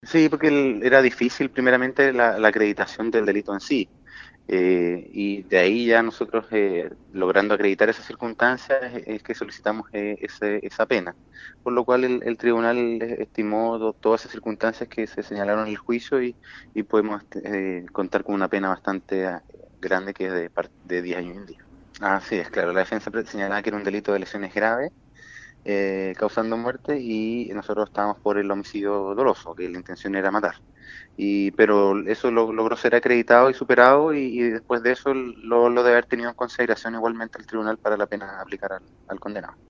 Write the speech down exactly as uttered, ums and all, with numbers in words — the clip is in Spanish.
Sí, porque el- era difícil primeramente la, la acreditación del delito en sí. Eh, y de ahí ya nosotros, eh, logrando acreditar esas circunstancias, es, es que solicitamos eh, ese- esa pena. Por lo cual el, el tribunal estimó do- todas esas circunstancias que se señalaron en el juicio y, y podemos eh, contar con una pena bastante eh, grande, que es de, par- de diez años y un día. Así es, claro. La defensa pre- señalaba que era un delito de lesiones graves, eh, causando muerte, y nosotros estábamos por el homicidio doloso, que la intención era matar. Y, pero eso lo, logró ser acreditado y superado, y, y después de eso lo, lo debe haber tenido en consideración igualmente el tribunal para la pena a aplicar al, al condenado.